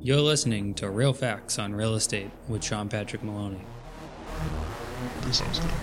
You're listening to Real Facts on Real Estate with Sean Patrick Maloney. That sounds good.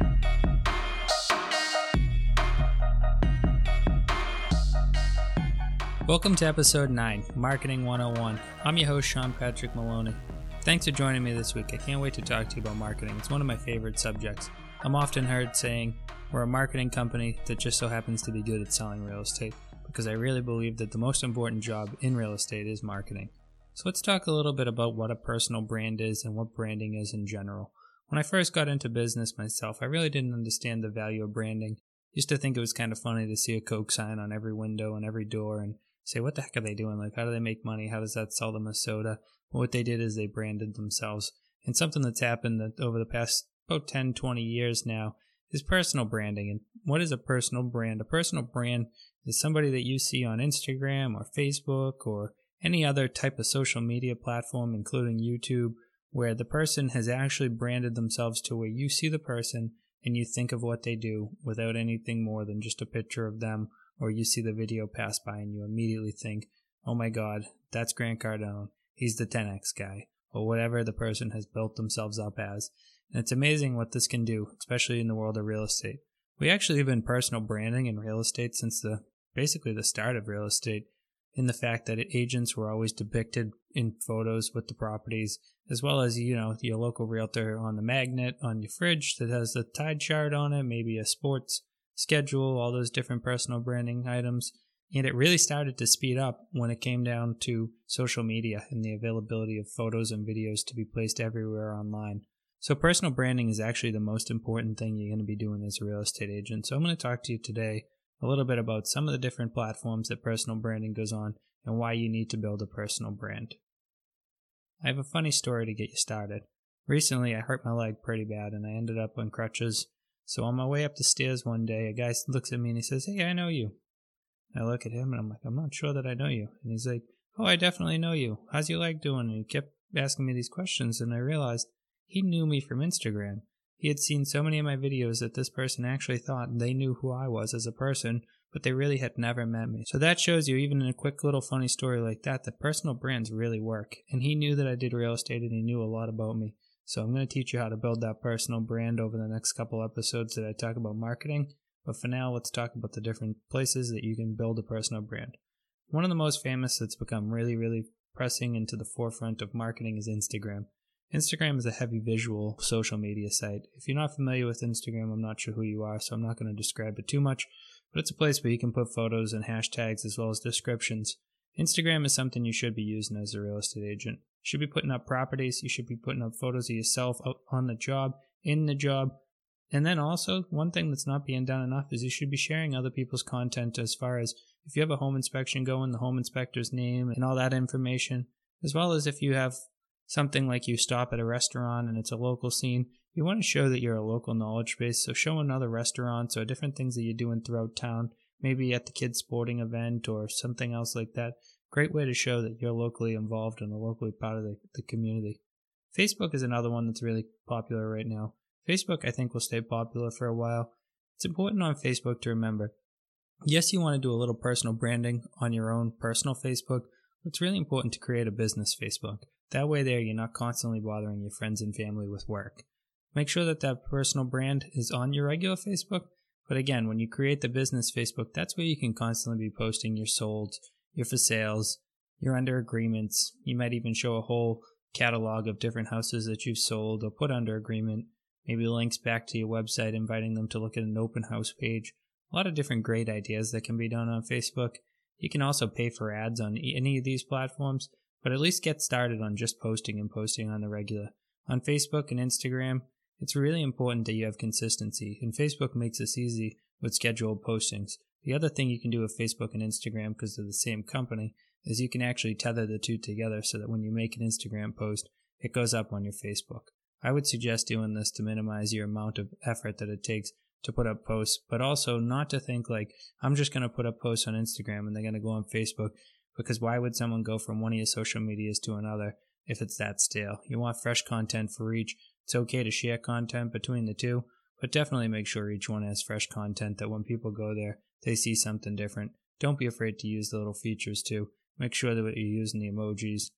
Welcome to episode 9, Marketing 101. I'm your host, Sean Patrick Maloney. Thanks for joining me this week. I can't wait to talk to you about marketing. It's one of my favorite subjects. I'm often heard saying we're a marketing company that just so happens to be good at selling real estate, because I really believe that the most important job in real estate is marketing. So let's talk a little bit about what a personal brand is and what branding is in general. When I first got into business myself, I really didn't understand the value of branding. Used to think it was kind of funny to see a Coke sign on every window and every door and say, what the heck are they doing? Like, how do they make money? How does that sell them a soda? Well, what they did is they branded themselves. And something that's happened over the past about 10, 20 years now is personal branding. And what is a personal brand? A personal brand is somebody that you see on Instagram or Facebook or any other type of social media platform, including YouTube, where the person has actually branded themselves to where you see the person and you think of what they do without anything more than just a picture of them, or you see the video pass by and you immediately think, oh my God, that's Grant Cardone. He's the 10X guy, or whatever the person has built themselves up as. And it's amazing what this can do, especially in the world of real estate. We actually have been personal branding in real estate since basically the start of real estate, in the fact that agents were always depicted in photos with the properties, as well as, your local realtor on the magnet on your fridge that has the tide chart on it, maybe a sports schedule, all those different personal branding items. And it really started to speed up when it came down to social media and the availability of photos and videos to be placed everywhere online. So personal branding is actually the most important thing you're going to be doing as a real estate agent. So I'm going to talk to you today a little bit about some of the different platforms that personal branding goes on and why you need to build a personal brand. I have a funny story to get you started. Recently, I hurt my leg pretty bad and I ended up on crutches. So on my way up the stairs one day, a guy looks at me and he says, "Hey, I know you." And I look at him and I'm like, "I'm not sure that I know you." And he's like, "Oh, I definitely know you. How's your leg doing?" And he kept asking me these questions and I realized he knew me from Instagram. He had seen so many of my videos that this person actually thought they knew who I was as a person, but they really had never met me. So that shows you, even in a quick little funny story like that personal brands really work. And he knew that I did real estate and he knew a lot about me. So I'm going to teach you how to build that personal brand over the next couple episodes that I talk about marketing. But for now, let's talk about the different places that you can build a personal brand. One of the most famous that's become really, really pressing into the forefront of marketing is Instagram. Instagram is a heavy visual social media site. If you're not familiar with Instagram, I'm not sure who you are, so I'm not going to describe it too much, but it's a place where you can put photos and hashtags as well as descriptions. Instagram is something you should be using as a real estate agent. You should be putting up properties, you should be putting up photos of yourself out on the job, in the job, and then also one thing that's not being done enough is you should be sharing other people's content, as far as if you have a home inspection going, the home inspector's name and all that information, as well as if you have something like you stop at a restaurant and it's a local scene, you want to show that you're a local knowledge base. So showing other restaurants or different things that you're doing throughout town, maybe at the kids' sporting event or something else like that. Great way to show that you're locally involved and a locally part of the community. Facebook is another one that's really popular right now. Facebook, I think, will stay popular for a while. It's important on Facebook to remember, yes, you want to do a little personal branding on your own personal Facebook, but it's really important to create a business Facebook. That way there, you're not constantly bothering your friends and family with work. Make sure that personal brand is on your regular Facebook. But again, when you create the business Facebook, that's where you can constantly be posting your solds, your for sales, your under agreements. You might even show a whole catalog of different houses that you've sold or put under agreement. Maybe links back to your website, inviting them to look at an open house page. A lot of different great ideas that can be done on Facebook. You can also pay for ads on any of these platforms, but at least get started on just posting and posting on the regular. On Facebook and Instagram, it's really important that you have consistency, and Facebook makes this easy with scheduled postings. The other thing you can do with Facebook and Instagram, because they're the same company, is you can actually tether the two together so that when you make an Instagram post, it goes up on your Facebook. I would suggest doing this to minimize your amount of effort that it takes to put up posts, but also not to think like, I'm just going to put up posts on Instagram and they're going to go on Facebook, because why would someone go from one of your social medias to another if it's that stale? You want fresh content for each. It's okay to share content between the two, but definitely make sure each one has fresh content that when people go there, they see something different. Don't be afraid to use the little features too. Make sure that you're using the emojis,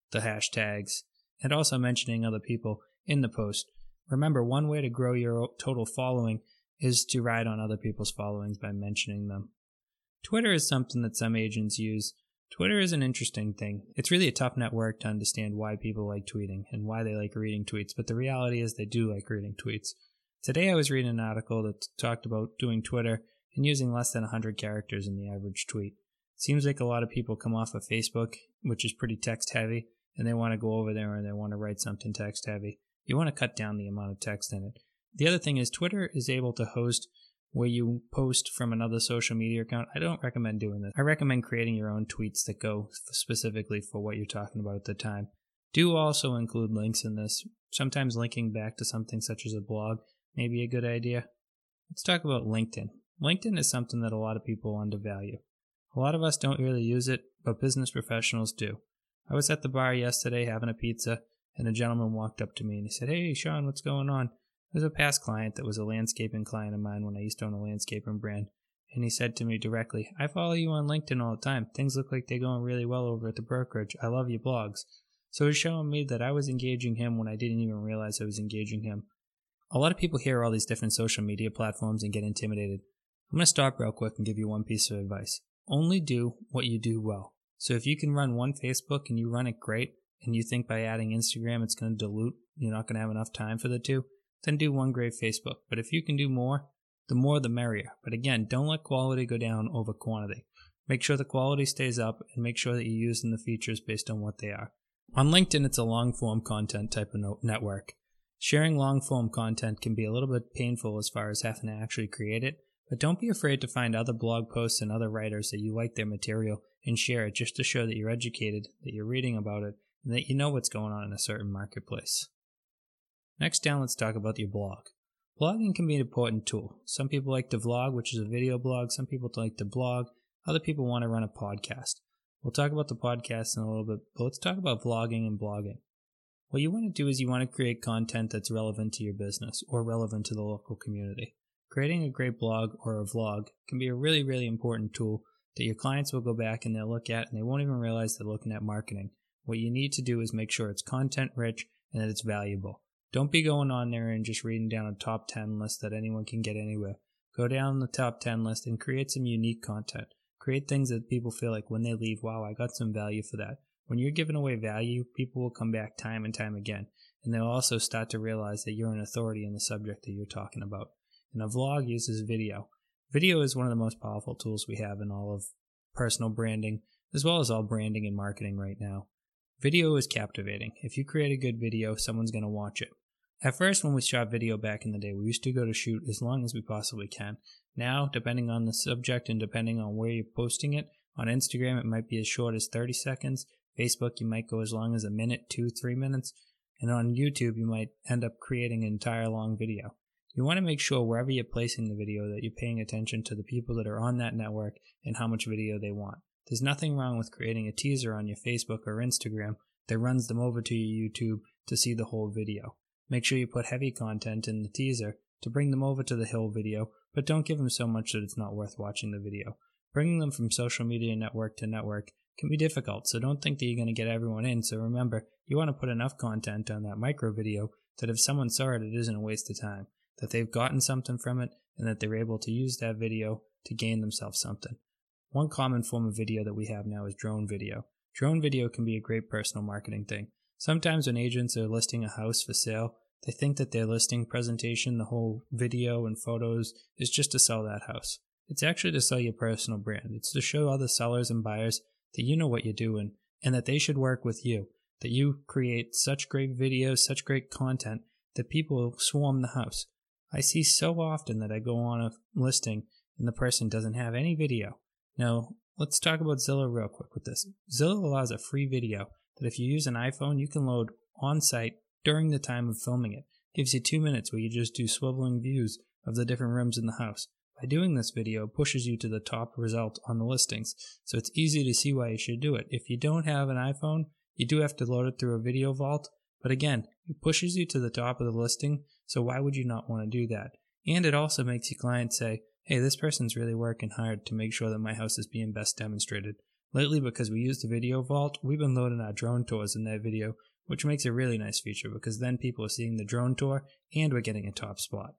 the hashtags, and also mentioning other people in the post. Remember, one way to grow your total following is to ride on other people's followings by mentioning them. Twitter is something that some agents use. Twitter is an interesting thing. It's really a tough network to understand why people like tweeting and why they like reading tweets, but the reality is they do like reading tweets. Today I was reading an article that talked about doing Twitter and using less than 100 characters in the average tweet. It seems like a lot of people come off of Facebook, which is pretty text heavy, and they want to go over there and they want to write something text heavy. You want to cut down the amount of text in it. The other thing is Twitter is able to host where you post from another social media account. I don't recommend doing this. I recommend creating your own tweets that go specifically for what you're talking about at the time. Do also include links in this. Sometimes linking back to something such as a blog may be a good idea. Let's talk about LinkedIn. LinkedIn is something that a lot of people undervalue. A lot of us don't really use it, but business professionals do. I was at the bar yesterday having a pizza, and a gentleman walked up to me and he said, "Hey, Sean, what's going on?" It was a past client that was a landscaping client of mine when I used to own a landscaping brand. And he said to me directly, "I follow you on LinkedIn all the time. Things look like they're going really well over at the brokerage. I love your blogs." So it was showing me that I was engaging him when I didn't even realize I was engaging him. A lot of people hear all these different social media platforms and get intimidated. I'm going to stop real quick and give you one piece of advice. Only do what you do well. So if you can run one Facebook and you run it great, and you think by adding Instagram it's going to dilute, you're not going to have enough time for the two, then do one great Facebook. But if you can do more the merrier. But again, don't let quality go down over quantity. Make sure the quality stays up and make sure that you're using the features based on what they are. On LinkedIn, it's a long-form content type of network. Sharing long-form content can be a little bit painful as far as having to actually create it, but don't be afraid to find other blog posts and other writers that you like their material and share it just to show that you're educated, that you're reading about it, and that you know what's going on in a certain marketplace. Next down, let's talk about your blog. Blogging can be an important tool. Some people like to vlog, which is a video blog. Some people like to blog. Other people want to run a podcast. We'll talk about the podcast in a little bit, but let's talk about vlogging and blogging. What you want to do is you want to create content that's relevant to your business or relevant to the local community. Creating a great blog or a vlog can be a really, really important tool that your clients will go back and they'll look at and they won't even realize they're looking at marketing. What you need to do is make sure it's content rich and that it's valuable. Don't be going on there and just reading down a top 10 list that anyone can get anywhere. Go down the top 10 list and create some unique content. Create things that people feel like when they leave, wow, I got some value for that. When you're giving away value, people will come back time and time again. And they'll also start to realize that you're an authority in the subject that you're talking about. And a vlog uses video. Video is one of the most powerful tools we have in all of personal branding, as well as all branding and marketing right now. Video is captivating. If you create a good video, someone's going to watch it. At first, when we shot video back in the day, we used to go to shoot as long as we possibly can. Now, depending on the subject and depending on where you're posting it, on Instagram it might be as short as 30 seconds. Facebook, you might go as long as a minute, 2-3 minutes. And on YouTube, you might end up creating an entire long video. You want to make sure wherever you're placing the video that you're paying attention to the people that are on that network and how much video they want. There's nothing wrong with creating a teaser on your Facebook or Instagram that runs them over to your YouTube to see the whole video. Make sure you put heavy content in the teaser to bring them over to the whole video, but don't give them so much that it's not worth watching the video. Bringing them from social media network to network can be difficult, so don't think that you're going to get everyone in. So remember, you want to put enough content on that micro video that if someone saw it, it isn't a waste of time, that they've gotten something from it, and that they're able to use that video to gain themselves something. One common form of video that we have now is drone video. Drone video can be a great personal marketing thing. Sometimes when agents are listing a house for sale, they think that their listing presentation, the whole video and photos, is just to sell that house. It's actually to sell your personal brand. It's to show other sellers and buyers that you know what you're doing and that they should work with you, that you create such great videos, such great content that people swarm the house. I see so often that I go on a listing and the person doesn't have any video. Now, let's talk about Zillow real quick with this. Zillow allows a free video that if you use an iPhone, you can load on site during the time of filming it. Gives you 2 minutes where you just do swiveling views of the different rooms in the house. By doing this video, it pushes you to the top result on the listings, so it's easy to see why you should do it. If you don't have an iPhone, you do have to load it through a video vault, but again, it pushes you to the top of the listing, so why would you not want to do that? And it also makes your client say, hey, this person's really working hard to make sure that my house is being best demonstrated. Lately, because we use the Video Vault, we've been loading our drone tours in that video, which makes a really nice feature because then people are seeing the drone tour and we're getting a top spot.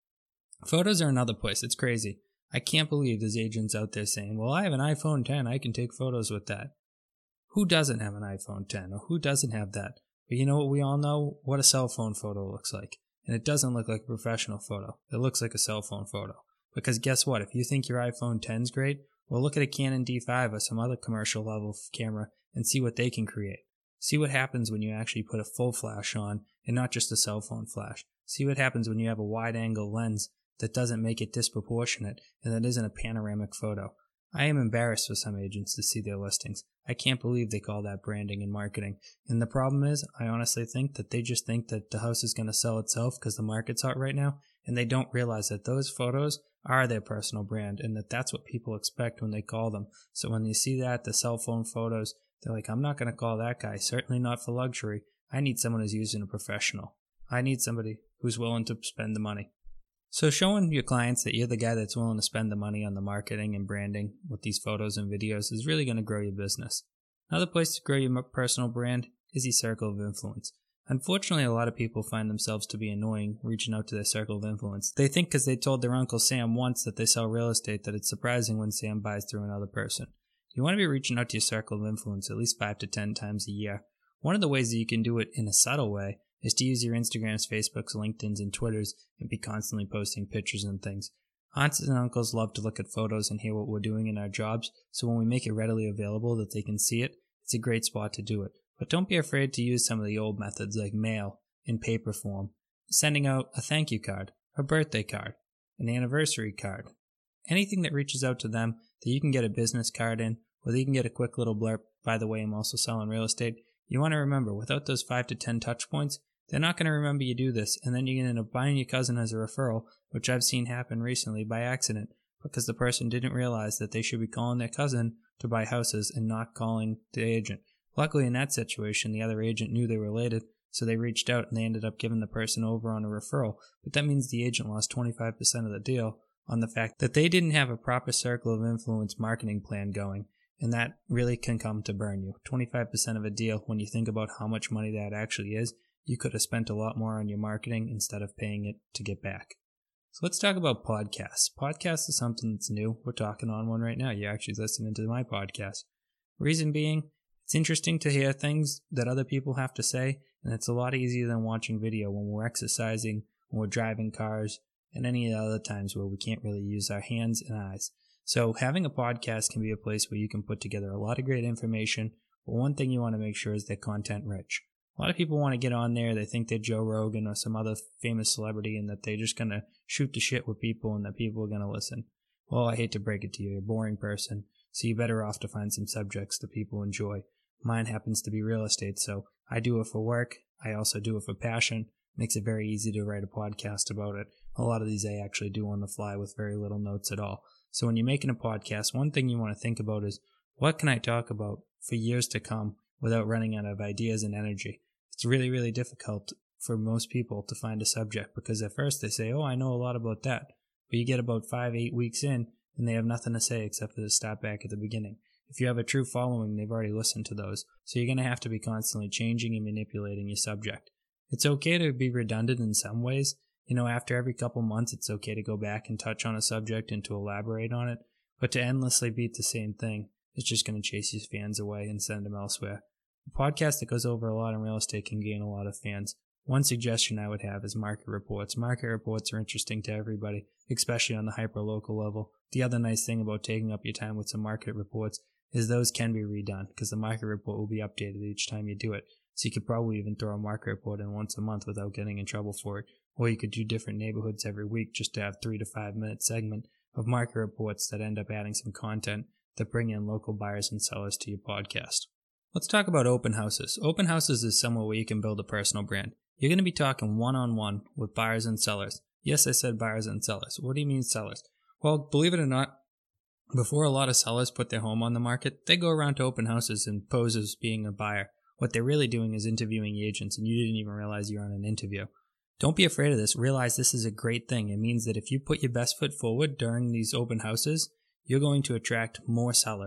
Photos are another place. It's crazy. I can't believe there's agents out there saying, well, I have an iPhone 10, I can take photos with that. Who doesn't have an iPhone 10 or who doesn't have that? But you know what we all know? What a cell phone photo looks like. And it doesn't look like a professional photo. It looks like a cell phone photo. Because guess what? If you think your iPhone 10's great, well, look at a Canon D5 or some other commercial level camera and see what they can create. See what happens when you actually put a full flash on and not just a cell phone flash. See what happens when you have a wide angle lens that doesn't make it disproportionate and that isn't a panoramic photo. I am embarrassed for some agents to see their listings. I can't believe they call that branding and marketing. And the problem is, I honestly think that they just think that the house is going to sell itself because the market's hot right now, and they don't realize that those photos are their personal brand and that that's what people expect when they call them. So when they see that, the cell phone photos, they're like, I'm not going to call that guy, certainly not for luxury. I need someone who's using a professional. I need somebody who's willing to spend the money. So showing your clients that you're the guy that's willing to spend the money on the marketing and branding with these photos and videos is really going to grow your business. Another place to grow your personal brand is your circle of influence. Unfortunately, a lot of people find themselves to be annoying reaching out to their circle of influence. They think because they told their Uncle Sam once that they sell real estate that it's surprising when Sam buys through another person. You want to be reaching out to your circle of influence at least 5 to 10 times a year. One of the ways that you can do it in a subtle way is to use your Instagrams, Facebooks, LinkedIns, and Twitters and be constantly posting pictures and things. Aunts and uncles love to look at photos and hear what we're doing in our jobs, so when we make it readily available that they can see it, it's a great spot to do it. But don't be afraid to use some of the old methods like mail, in paper form, sending out a thank you card, a birthday card, an anniversary card. Anything that reaches out to them that you can get a business card in, or that you can get a quick little blurb, by the way, I'm also selling real estate. You want to remember, without those 5 to 10 touch points, they're not going to remember you do this, and then you're going to end up buying your cousin as a referral, which I've seen happen recently by accident, because the person didn't realize that they should be calling their cousin to buy houses and not calling the agent. Luckily, in that situation, the other agent knew they were related, so they reached out and they ended up giving the person over on a referral, but that means the agent lost 25% of the deal on the fact that they didn't have a proper circle of influence marketing plan going, and that really can come to burn you. 25% of a deal, when you think about how much money that actually is, you could have spent a lot more on your marketing instead of paying it to get back. So let's talk about podcasts. Podcasts is something that's new. We're talking on one right now. You're actually listening to my podcast. Reason being, it's interesting to hear things that other people have to say, and it's a lot easier than watching video when we're exercising, when we're driving cars, and any other times where we can't really use our hands and eyes. So having a podcast can be a place where you can put together a lot of great information, but one thing you want to make sure is they're content rich. A lot of people want to get on there, they think they're Joe Rogan or some other famous celebrity and that they're just going to shoot the shit with people and that people are going to listen. Well, I hate to break it to you, you're a boring person, so you're better off to find some subjects that people enjoy. Mine happens to be real estate, so I do it for work, I also do it for passion. Makes it very easy to write a podcast about it. A lot of these I actually do on the fly with very little notes at all. So when you're making a podcast, one thing you want to think about is, what can I talk about for years to come without running out of ideas and energy? It's really, really difficult for most people to find a subject because at first they say, oh, I know a lot about that. But you get about 5-8 weeks in and they have nothing to say except for to stop back at the beginning. If you have a true following, they've already listened to those. So you're going to have to be constantly changing and manipulating your subject. It's okay to be redundant in some ways. After every couple months, it's okay to go back and touch on a subject and to elaborate on it. But to endlessly beat the same thing is just going to chase your fans away and send them elsewhere. A podcast that goes over a lot in real estate can gain a lot of fans. One suggestion I would have is market reports. Market reports are interesting to everybody, especially on the hyper-local level. The other nice thing about taking up your time with some market reports is those can be redone because the market report will be updated each time you do it. So you could probably even throw a market report in once a month without getting in trouble for it. Or you could do different neighborhoods every week just to have 3 to 5 minute segment of market reports that end up adding some content that bring in local buyers and sellers to your podcast. Let's talk about open houses. Open houses is somewhere where you can build a personal brand. You're going to be talking one-on-one with buyers and sellers. Yes, I said buyers and sellers. What do you mean sellers? Well, believe it or not, before a lot of sellers put their home on the market, they go around to open houses and pose as being a buyer. What they're really doing is interviewing agents, and you didn't even realize you're on an interview. Don't be afraid of this. Realize this is a great thing. It means that if you put your best foot forward during these open houses, you're going to attract more sellers.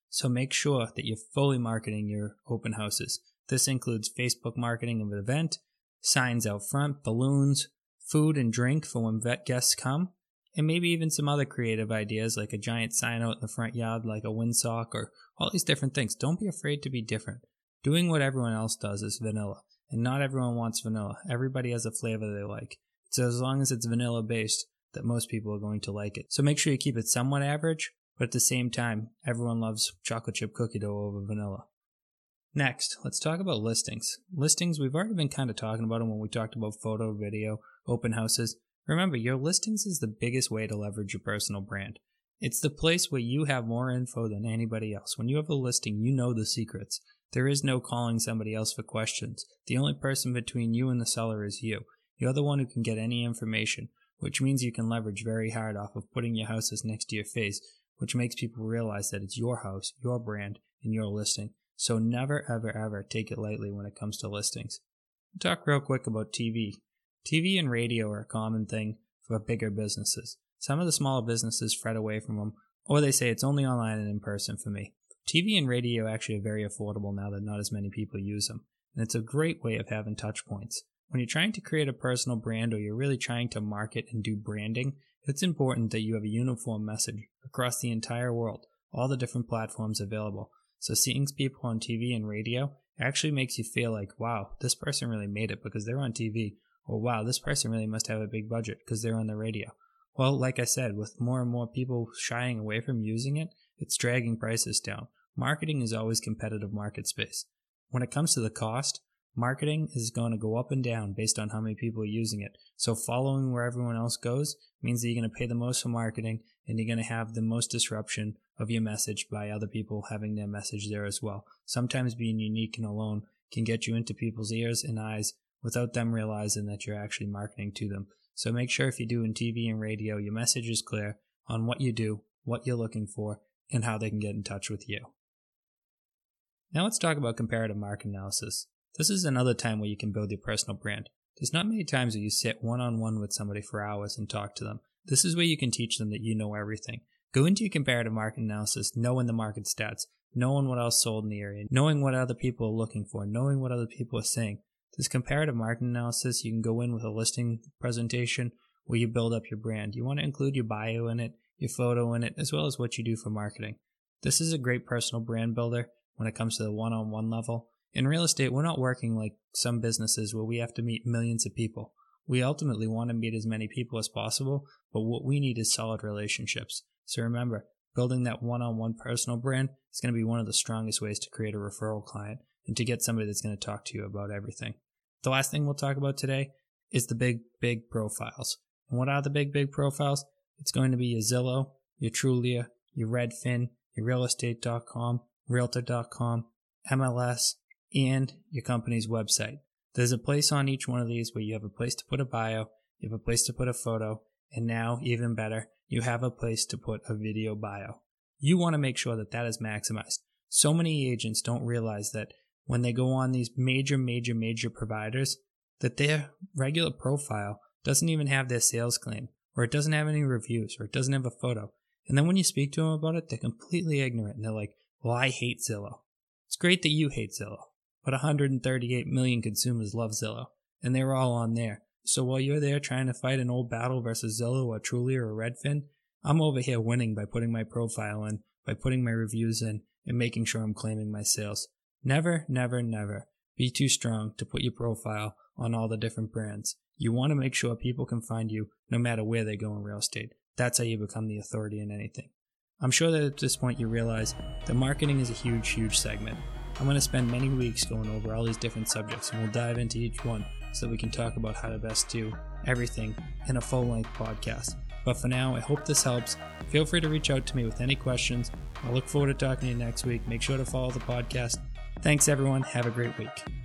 So make sure that you're fully marketing your open houses. This includes Facebook marketing of an event, signs out front, balloons, food and drink for when vet guests come, and maybe even some other creative ideas like a giant sign out in the front yard like a windsock or all these different things. Don't be afraid to be different. Doing what everyone else does is vanilla, and not everyone wants vanilla. Everybody has a flavor they like. So as long as it's vanilla based, that most people are going to like it. So make sure you keep it somewhat average, but at the same time, everyone loves chocolate chip cookie dough over vanilla. Next, let's talk about listings. Listings, we've already been kind of talking about them when we talked about photo, video, open houses. Remember, your listings is the biggest way to leverage your personal brand. It's the place where you have more info than anybody else. When you have a listing, you know the secrets. There is no calling somebody else for questions. The only person between you and the seller is you. You're the one who can get any information, which means you can leverage very hard off of putting your houses next to your face, which makes people realize that it's your house, your brand, and your listing. So never, ever, ever take it lightly when it comes to listings. We'll talk real quick about TV. TV and radio are a common thing for bigger businesses. Some of the smaller businesses fret away from them, or they say it's only online and in person for me. TV and radio actually are very affordable now that not as many people use them, and it's a great way of having touch points. When you're trying to create a personal brand or you're really trying to market and do branding, it's important that you have a uniform message across the entire world, all the different platforms available. So seeing people on TV and radio actually makes you feel like, wow, this person really made it because they're on TV, or wow, this person really must have a big budget because they're on the radio. Well, like I said, with more and more people shying away from using it, it's dragging prices down. Marketing is always competitive market space. When it comes to the cost, marketing is going to go up and down based on how many people are using it. So following where everyone else goes means that you're going to pay the most for marketing and you're going to have the most disruption of your message by other people having their message there as well. Sometimes being unique and alone can get you into people's ears and eyes without them realizing that you're actually marketing to them. So make sure if you're doing TV and radio, your message is clear on what you do, what you're looking for, and how they can get in touch with you. Now let's talk about comparative market analysis. This is another time where you can build your personal brand. There's not many times where you sit one-on-one with somebody for hours and talk to them. This is where you can teach them that you know everything. Go into your comparative market analysis knowing the market stats, knowing what else sold in the area, knowing what other people are looking for, knowing what other people are saying. This comparative market analysis, you can go in with a listing presentation where you build up your brand. You want to include your bio in it, your photo in it, as well as what you do for marketing. This is a great personal brand builder when it comes to the one-on-one level. In real estate, we're not working like some businesses where we have to meet millions of people. We ultimately want to meet as many people as possible, but what we need is solid relationships. So remember, building that one-on-one personal brand is going to be one of the strongest ways to create a referral client and to get somebody that's going to talk to you about everything. The last thing we'll talk about today is the big profiles. And what are the big profiles? It's going to be your Zillow, your Trulia, your Redfin, your realestate.com, realtor.com, MLS, and your company's website. There's a place on each one of these where you have a place to put a bio, you have a place to put a photo, and now, even better, you have a place to put a video bio. You want to make sure that that is maximized. So many agents don't realize that when they go on these major providers, that their regular profile doesn't even have their sales claim, or it doesn't have any reviews, or it doesn't have a photo. And then when you speak to them about it, they're completely ignorant, and they're like, well, I hate Zillow. It's great that you hate Zillow, but 138 million consumers love Zillow, and they're all on there. So while you're there trying to fight an old battle versus Zillow or Trulia or Redfin, I'm over here winning by putting my profile in, by putting my reviews in, and making sure I'm claiming my sales. Never be too strong to put your profile on all the different brands. You want to make sure people can find you no matter where they go in real estate. That's how you become the authority in anything. I'm sure that at this point you realize that marketing is a huge segment. I'm going to spend many weeks going over all these different subjects, and we'll dive into each one so that we can talk about how to best do everything in a full-length podcast. But for now, I hope this helps. Feel free to reach out to me with any questions. I look forward to talking to you next week. Make sure to follow the podcast. Thanks, everyone. Have a great week.